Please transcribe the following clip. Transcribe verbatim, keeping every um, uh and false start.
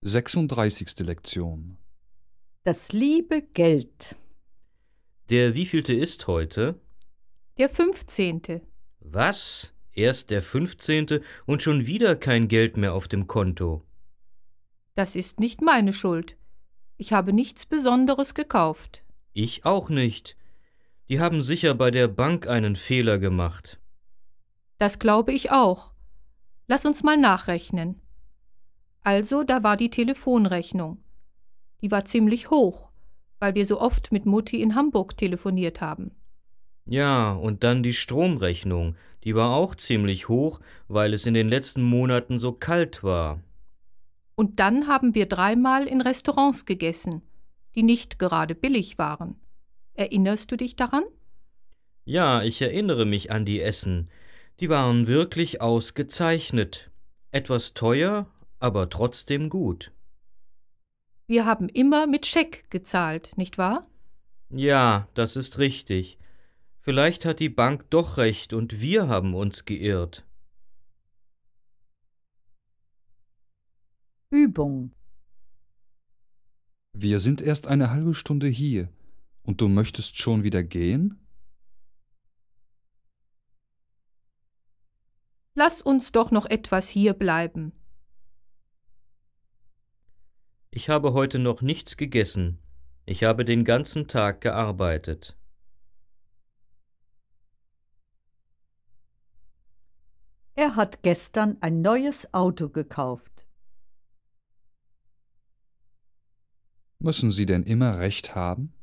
sechsunddreißigste Lektion. Das liebe Geld. Der wievielte ist heute? Der fünfzehnte. Was? Erst der fünfzehnte und schon wieder kein Geld mehr auf dem Konto. Das ist nicht meine Schuld. Ich habe nichts Besonderes gekauft. Ich auch nicht. Die haben sicher bei der Bank einen Fehler gemacht. Das glaube ich auch. Lass uns mal nachrechnen. Also, da war die Telefonrechnung. Die war ziemlich hoch, weil wir so oft mit Mutti in Hamburg telefoniert haben. Ja, und dann die Stromrechnung. Die war auch ziemlich hoch, weil es in den letzten Monaten so kalt war. Und dann haben wir dreimal in Restaurants gegessen, die nicht gerade billig waren. Erinnerst du dich daran? Ja, ich erinnere mich an die Essen. Die waren wirklich ausgezeichnet. Etwas teuer, aber trotzdem gut. Wir haben immer mit Scheck gezahlt, nicht wahr? Ja, das ist richtig. Vielleicht hat die Bank doch recht und wir haben uns geirrt. Übung. Wir sind erst eine halbe Stunde hier und du möchtest schon wieder gehen? Lass uns doch noch etwas hier bleiben. Ich habe heute noch nichts gegessen. Ich habe den ganzen Tag gearbeitet. Er hat gestern ein neues Auto gekauft. Müssen Sie denn immer recht haben?